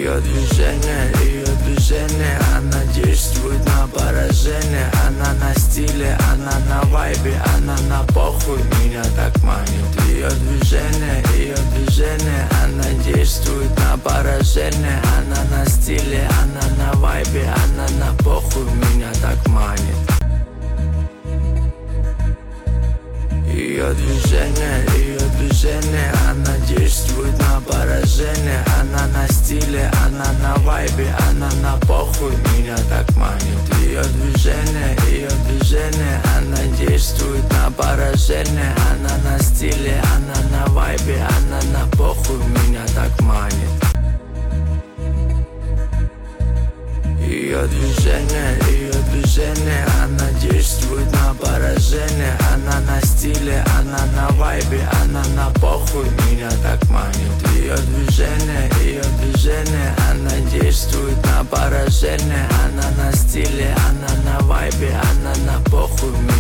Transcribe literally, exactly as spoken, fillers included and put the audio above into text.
Ее движение, ее движение, она действует на поражение. Она на стиле, она на вайбе, она на похуй, меня так манит. Ее движение, ее движение, она действует на поражение. Она на стиле, она на вайбе, она на похуй, меня так манит. Ее движение, ее движение, она действует на поражение. Она на стиле, она на вайбе, она на похуй, меня так манит. Ее движение, ее движение, она действует на поражение. Она на стиле, она на вайбе, она на похуй, меня так манит. Ее движение, ее движение, она действует на поражение. Она на стиле, она на вайбе, она на похуй, меня так манит. Ее движение, ее движение, она действует на поражение. Она на стиле, она на вайбе, она на похуй, меня